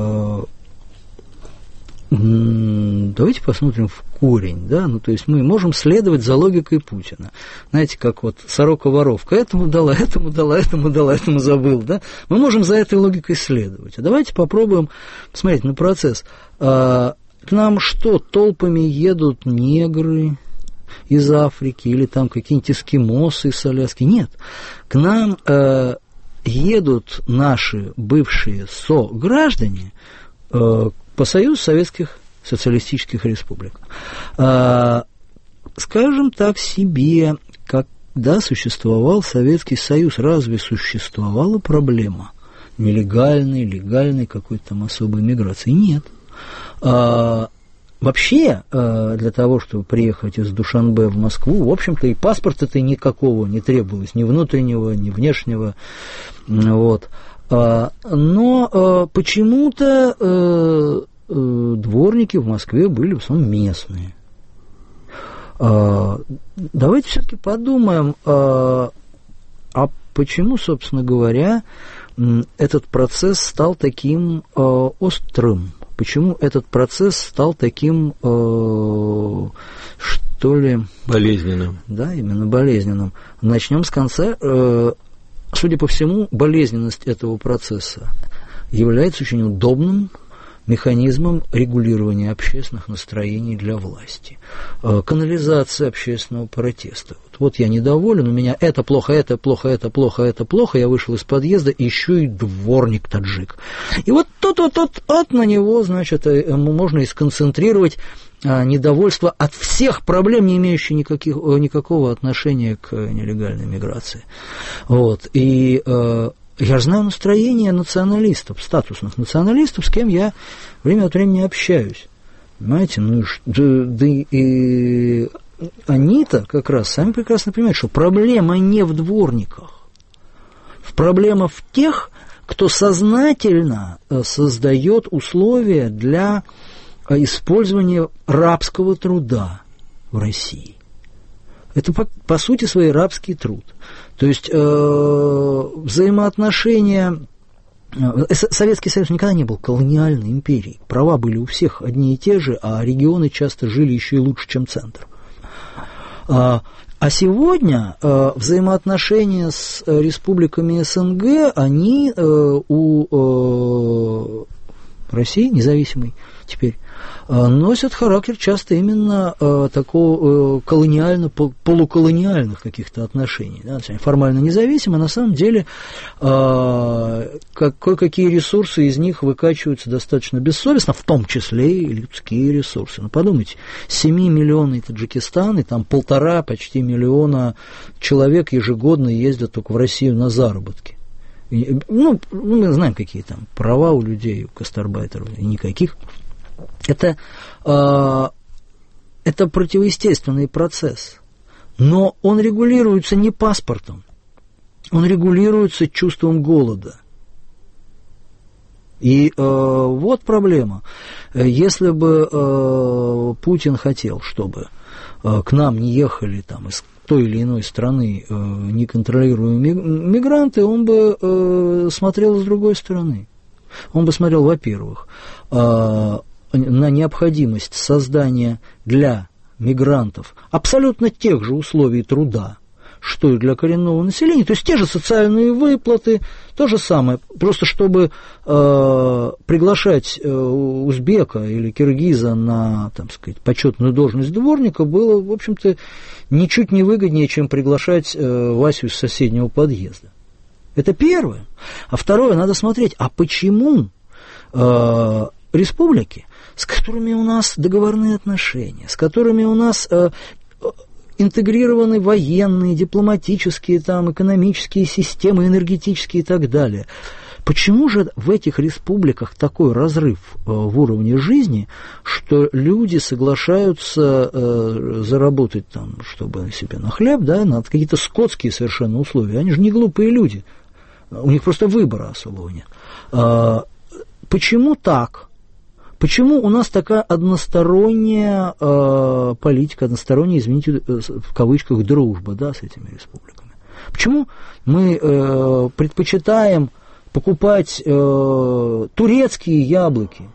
Давайте посмотрим в корень, да, ну, то есть мы можем следовать за логикой Путина. Знаете, как вот сорока-воровка этому дала, этому дала, этому дала, этому забыл, да. Мы можем за этой логикой следовать. А давайте попробуем посмотреть на процесс. А, к нам что, толпами едут негры из Африки или там какие-нибудь эскимосы из Аляски? Нет. К нам а, едут наши бывшие сограждане а, по Союзу Советских Социалистических Республик. А, скажем так себе, когда существовал Советский Союз, разве существовала проблема нелегальной, легальной какой-то там особой миграции? Нет. А, вообще, а, для того, чтобы приехать из Душанбе в Москву, в общем-то, и паспорта-то никакого не требовалось, ни внутреннего, ни внешнего. Вот. Но почему-то дворники в Москве были в основном местные. Давайте все-таки подумаем, а почему, собственно говоря, этот процесс стал таким острым? Почему этот процесс стал таким, что ли... болезненным. Да, именно болезненным. Начнем с конца. Судя по всему, болезненность этого процесса является очень удобным механизмом регулирования общественных настроений для власти. Канализация общественного протеста. Вот, вот я недоволен, у меня это плохо, это плохо, это плохо, это плохо, я вышел из подъезда, еще и дворник-таджик. И вот тот-тот-тот на него, значит, можно и сконцентрировать недовольство от всех проблем, не имеющих никаких, никакого отношения к нелегальной миграции. Вот. И э, я же знаю настроение националистов, статусных националистов, с кем я время от времени общаюсь. Понимаете, ну, да, да и они-то как раз сами прекрасно понимают, что проблема не в дворниках. Проблема в тех, кто сознательно создает условия для использования рабского труда в России. Это, по, по сути, свой рабский труд. То есть э, взаимоотношения... Советский Союз никогда не был колониальной империей. Права были у всех одни и те же, а регионы часто жили еще и лучше, чем центр. А, а сегодня э, взаимоотношения с республиками СНГ, они э, у э, России, независимой теперь, носят характер часто именно э, такого э, колониально-полуколониальных каких-то отношений. Да? Формально независимы, на самом деле э, как, кое-какие ресурсы из них выкачиваются достаточно бессовестно, в том числе и людские ресурсы. Ну, подумайте, семимиллионный Таджикистан, и там полтора почти миллиона человек ежегодно ездят только в Россию на заработки. И, ну, мы знаем, какие там права у людей, у гастарбайтеров, и никаких. Это, э, это противоестественный процесс, но он регулируется не паспортом, он регулируется чувством голода. И э, вот проблема. Если бы э, Путин хотел, чтобы э, к нам не ехали там, из той или иной страны э, неконтролируемые мигранты, он бы э, смотрел с другой стороны. Он бы смотрел, во-первых, э, на необходимость создания для мигрантов абсолютно тех же условий труда, что и для коренного населения, то есть те же социальные выплаты, то же самое, просто чтобы э, приглашать э, узбека или киргиза на, там сказать, почетную должность дворника было, в общем-то, ничуть не выгоднее, чем приглашать э, Васю из соседнего подъезда. Это первое. А второе, надо смотреть, а почему э, республики, с которыми у нас договорные отношения, с которыми у нас э, интегрированы военные, дипломатические, там, экономические системы, энергетические и так далее. Почему же в этих республиках такой разрыв э, в уровне жизни, что люди соглашаются э, заработать, там, чтобы себе на хлеб, да, на какие-то скотские совершенно условия? Они же не глупые люди, у них просто выбора особого нет. Э, почему так? Почему у нас такая односторонняя э, политика, односторонняя, извините, в кавычках, дружба, да, с этими республиками? Почему мы э, предпочитаем покупать э, турецкие яблоки,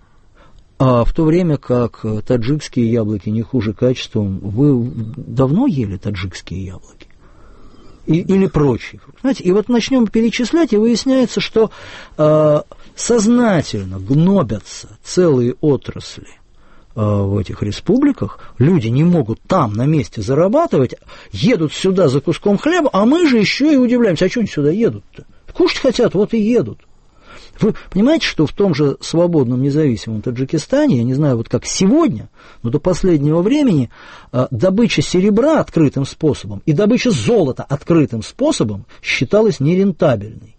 а в то время как таджикские яблоки не хуже качеством? Вы давно ели таджикские яблоки? И, или прочие? Знаете, и вот начнем перечислять, и выясняется, что э, сознательно гнобятся целые отрасли э, в этих республиках, люди не могут там на месте зарабатывать, едут сюда за куском хлеба, а мы же еще и удивляемся, а что они сюда едут-то? Кушать хотят, вот и едут. Вы понимаете, что в том же свободном независимом Таджикистане, я не знаю, вот как сегодня, но до последнего времени э, добыча серебра открытым способом и добыча золота открытым способом считалась нерентабельной.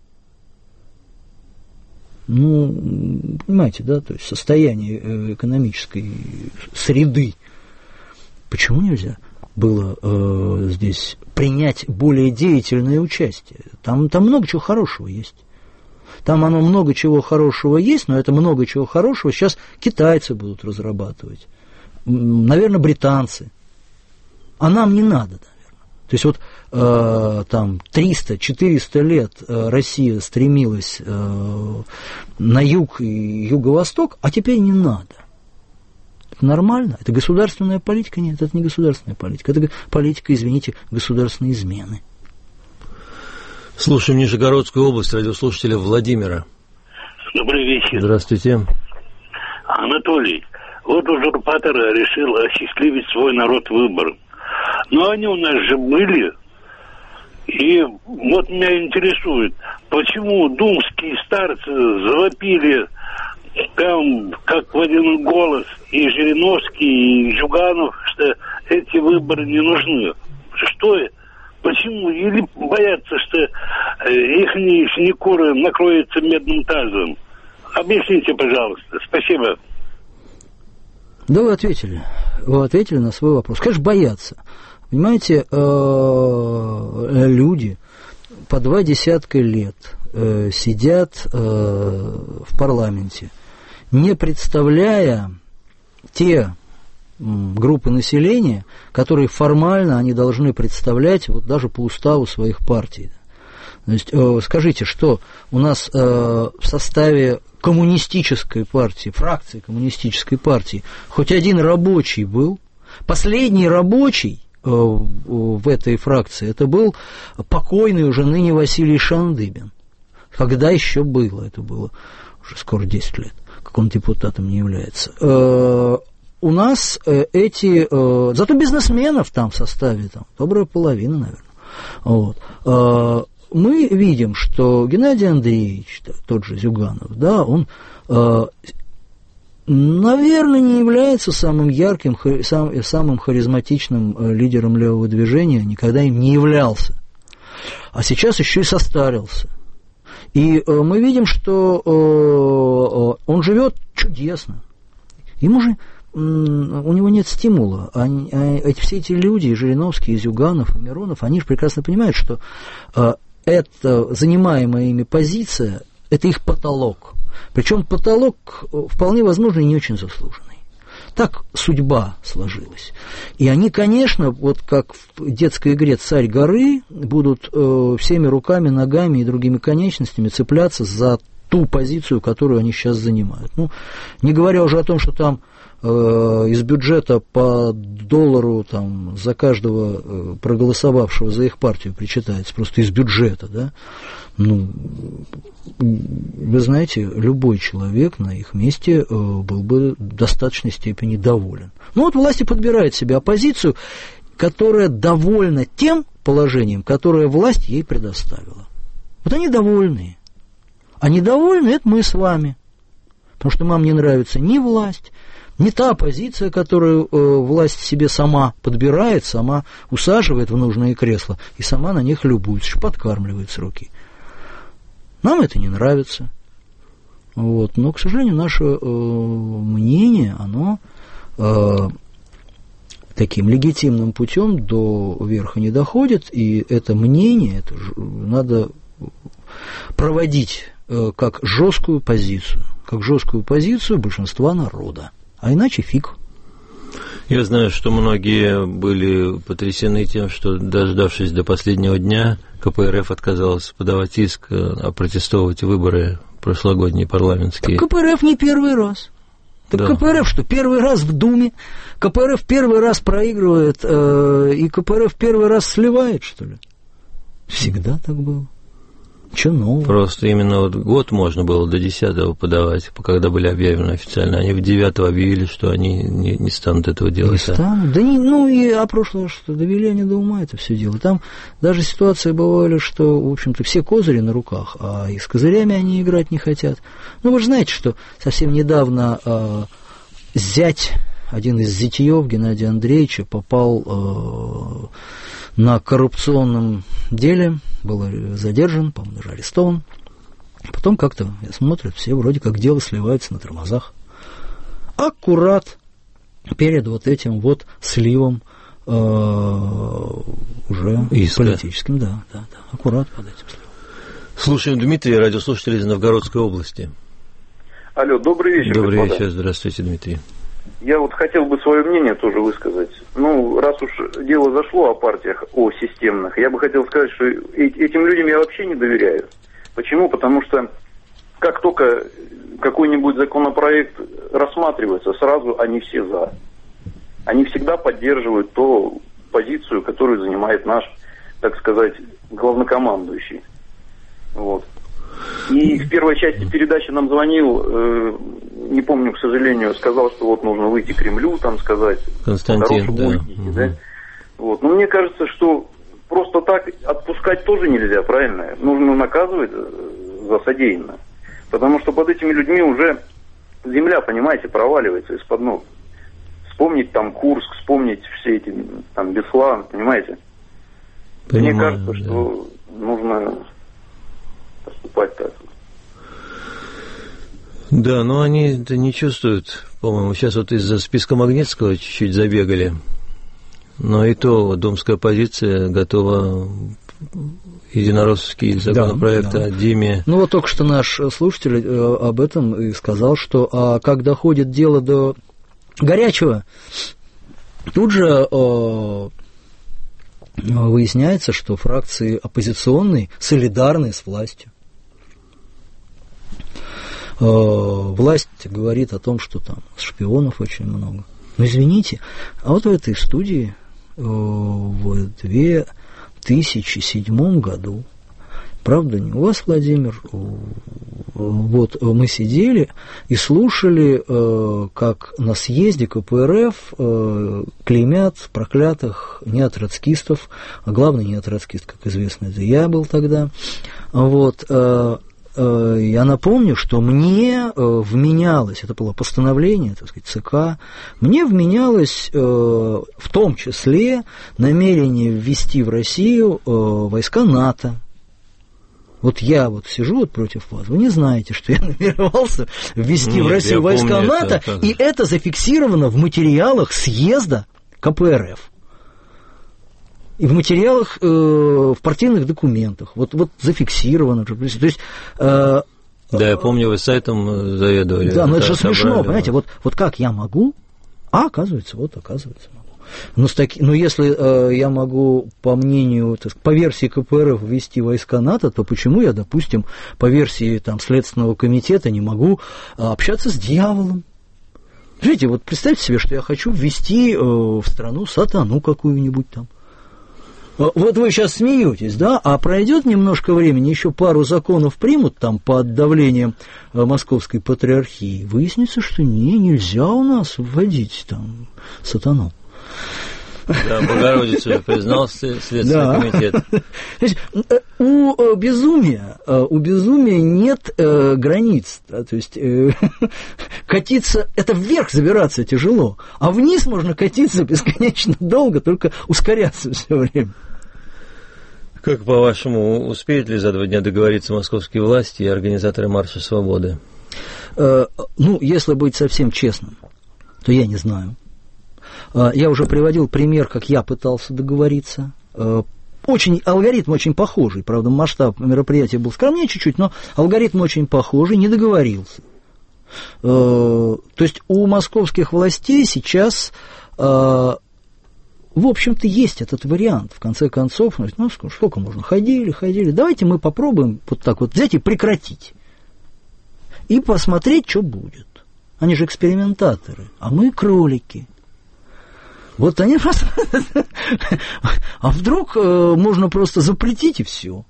Ну, понимаете, да, то есть состояние экономической среды. Почему нельзя было э, здесь принять более деятельное участие? Там, там много чего хорошего есть. Там оно много чего хорошего есть, но это много чего хорошего сейчас китайцы будут разрабатывать. Наверное, британцы. А нам не надо, наверное. То есть вот э, там триста-четыреста лет э, Россия стремилась э, на юг и юго-восток, а теперь не надо. Это нормально? Это государственная политика? Нет, это не государственная политика. Это политика, извините, государственной измены. Слушаем Нижегородскую область, радиослушателя Владимира. Добрый вечер. Здравствуйте. Анатолий, вот узурпатор решил осчастливить свой народ выбором. Но они у нас же были. И вот меня интересует, почему думские старцы завопили там, как в один голос, и Жириновский, и Зюганов, что эти выборы не нужны. Что это? Почему? Или боятся, что их синекуры накроются медным тазом? Объясните, пожалуйста. Спасибо. Да, вы ответили. Вы ответили на свой вопрос. Конечно, боятся. Понимаете, люди по два десятка лет э, сидят э, в парламенте, не представляя те группы населения, которые формально они должны представлять вот даже по уставу своих партий. То есть, э, скажите, что у нас э, в составе коммунистической партии, фракции коммунистической партии, хоть один рабочий был? Последний рабочий э, в этой фракции, это был покойный уже ныне Василий Шандыбин. Когда еще было? Это было уже скоро десять лет, как он депутатом не является. Э, у нас э, эти... Э, зато бизнесменов там в составе, там, добрая половина, наверное. Вот. Э, мы видим, что Геннадий Андреевич, тот же Зюганов, да, он, э, наверное, не является самым ярким, сам, самым харизматичным э, лидером левого движения, никогда им не являлся. А сейчас еще и состарился. И э, мы видим, что э, он живет чудесно. Ему же, э, у него нет стимула. Они, а, все эти люди, и Жириновский, и Зюганов, и Миронов, они же прекрасно понимают, что э, эта занимаемая ими позиция, это их потолок. Причем потолок вполне возможно и не очень заслуженный. Так судьба сложилась. И они, конечно, вот как в детской игре «Царь горы», будут э, всеми руками, ногами и другими конечностями цепляться за ту позицию, которую они сейчас занимают. Ну, не говоря уже о том, что там э, из бюджета по доллару там, за каждого э, проголосовавшего за их партию причитается, просто из бюджета, да. Ну, вы знаете, любой человек на их месте э, был бы в достаточной степени доволен. Ну вот власти подбирает себе оппозицию, которая довольна тем положением, которое власть ей предоставила. Вот они довольны. А недовольны — это мы с вами. Потому что нам не нравится ни власть, ни та оппозиция, которую э, власть себе сама подбирает, сама усаживает в нужные кресла и сама на них любуется, подкармливает с руки. Нам это не нравится. Вот. Но, к сожалению, наше э, мнение, оно э, таким легитимным путем до верха не доходит, и это мнение это надо проводить э, как жесткую позицию, как жесткую позицию большинства народа. А иначе фиг. Я знаю, что многие были потрясены тем, что, дождавшись до последнего дня, ка пэ эр эф отказалась подавать иск, опротестовывать выборы прошлогодние парламентские. Так ка пэ эр эф не первый раз. Так да. ка пэ эр эф что, первый раз в Думе? ка пэ эр эф первый раз проигрывает, э, и ка пэ эр эф первый раз сливает, что ли? Всегда так было. Что нового? Просто именно вот год можно было до десятого подавать, когда были объявлены официально. Они в девятого объявили, что они не, не станут этого делать. Не станут? Да не, ну и а прошлое что, довели они до ума это все дело. Там даже ситуации бывали, что, в общем-то, все козыри на руках, а и с козырями они играть не хотят. Ну, вы же знаете, что совсем недавно э, зять, один из зятьев Геннадия Андреевича, попал э, на коррупционном деле, был задержан, по-моему, даже арестован. Потом как-то смотрят, все вроде как дело сливается на тормозах. Аккурат перед вот этим вот сливом э, уже Иска. Политическим, да, да, да, аккурат под этим сливом. Слушаем Дмитрия, радиослушатель из Новгородской области. Алло, добрый вечер, Добрый господа. вечер, здравствуйте, Дмитрий. Я вот хотел бы свое мнение тоже высказать. Ну, раз уж дело зашло о партиях, о системных, я бы хотел сказать, что этим людям я вообще не доверяю. Почему? Потому что как только какой-нибудь законопроект рассматривается, сразу они все за. Они всегда поддерживают ту позицию, которую занимает наш, так сказать, главнокомандующий. Вот. И в первой части передачи нам звонил, э, не помню, к сожалению, сказал, что вот нужно выйти к Кремлю, там сказать. Константин, да. Уйдите, угу. да? Вот. Но мне кажется, что просто так отпускать тоже нельзя, правильно? Нужно наказывать за содеянное. Потому что под этими людьми уже земля, понимаете, проваливается из-под ног. Вспомнить там Курск, вспомнить все эти, там, Беслан, понимаете? Понимаю, мне кажется, да. что нужно поступать так. Да, но они это не чувствуют, по-моему. Сейчас вот из-за списка Магнитского чуть-чуть забегали. Но и то думская оппозиция готова единороссовский законопроект да, да. о Диме. Ну вот только что наш слушатель об этом и сказал, что а, когда доходит дело до горячего, тут же э, выясняется, что фракции оппозиционные солидарны с властью. Э, власть говорит о том, что там шпионов очень много. Но извините, а вот в этой студии э, в две тысячи седьмом году, правда, не у вас, Владимир, вот мы сидели и слушали, как на съезде ка пэ эр эф клеймят проклятых неотроцкистов, а главный неотроцкист, как известно, это я был тогда, вот. Я напомню, что мне вменялось, это было постановление, так сказать, ЦК, мне вменялось в том числе намерение ввести в Россию войска НАТО. Вот я вот сижу вот против вас, вы не знаете, что я намеревался ввести Нет, в Россию войска помню, НАТО, это, и это зафиксировано в материалах съезда ка пэ эр эф. И в материалах, э, в партийных документах, вот, вот зафиксировано. То есть, э, да, я помню, вы сайтом заведовали. Да, но это же смешно, понимаете, вот, вот как я могу, а оказывается, вот оказывается могу. Но, с таки, но если э, я могу, по мнению, так, по версии ка пэ эр эф ввести войска НАТО, то почему я, допустим, по версии там, Следственного комитета не могу э, общаться с дьяволом? Смотрите, вот представьте себе, что я хочу ввести э, в страну сатану какую-нибудь там. Вот вы сейчас смеетесь, да, а пройдет немножко времени, еще пару законов примут там под давлением Московской патриархии, выяснится, что не, нельзя у нас вводить там сатану. Да, Богородицу признал Следственный да. комитет. Значит, у безумия, у безумия нет э, границ, да, то есть э, катиться, это вверх забираться тяжело, а вниз можно катиться бесконечно долго, только ускоряться все время. Как, по-вашему, успеют ли за два дня договориться московские власти и организаторы Марша Свободы? Э, ну, если быть совсем честным, то я не знаю. Я уже приводил пример, как я пытался договориться. Очень, алгоритм очень похожий, правда, масштаб мероприятия был скромнее чуть-чуть, но алгоритм очень похожий, не договорился. То есть у московских властей сейчас, в общем-то, есть этот вариант. В конце концов, ну, сколько можно, ходили, ходили, давайте мы попробуем вот так вот взять и прекратить. И посмотреть, что будет. Они же экспериментаторы, а мы кролики. Вот они просто... А вдруг э, можно просто запретить и все?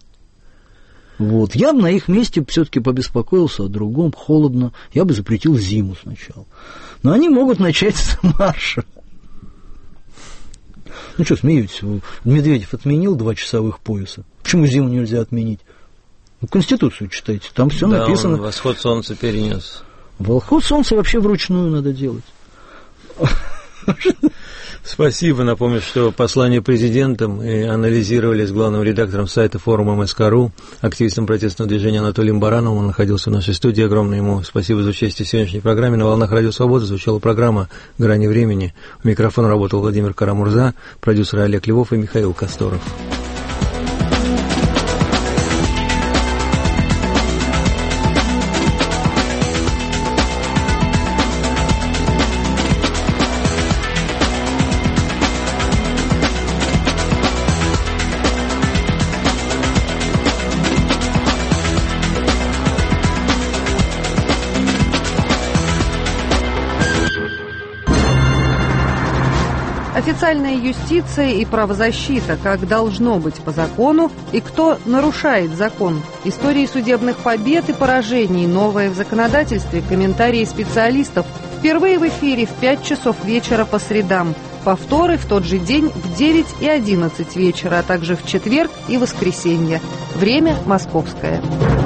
Вот. Я бы на их месте все-таки побеспокоился о другом, холодно. Я бы запретил зиму сначала. Но они могут начать с марша. Ну что, смеетесь? Медведев отменил два часовых пояса. Почему зиму нельзя отменить? Ну, Конституцию читайте, там все да, написано. Он восход солнца перенес. Восход солнца вообще вручную надо делать. Спасибо. Напомню, что послание президента мы анализировали с главным редактором сайта форума эм эс ка точка ру, активистом протестного движения Анатолием Барановым. Он находился в нашей студии. Огромное ему спасибо за участие в сегодняшней программе. На волнах Радио Свобода звучала программа «Грани времени». У микрофона работал Владимир Карамурза, продюсеры Олег Львов и Михаил Косторов. Официальная юстиция и правозащита, как должно быть по закону, и кто нарушает закон. Истории судебных побед и поражений, новое в законодательстве, комментарии специалистов. Впервые в эфире в пять часов вечера по средам. Повторы в тот же день в девять и одиннадцать вечера, а также в четверг и воскресенье. Время московское.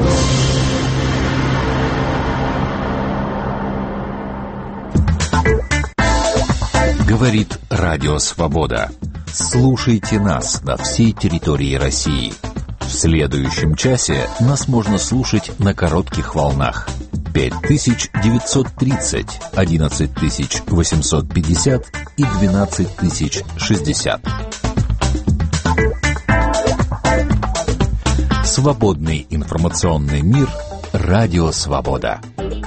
Говорит Радио Свобода. Слушайте нас на всей территории России. В следующем часе нас можно слушать на коротких волнах. пять тысяч девятьсот тридцать, одиннадцать тысяч восемьсот пятьдесят и двенадцать тысяч шестьдесят. Свободный информационный мир. Радио Свобода.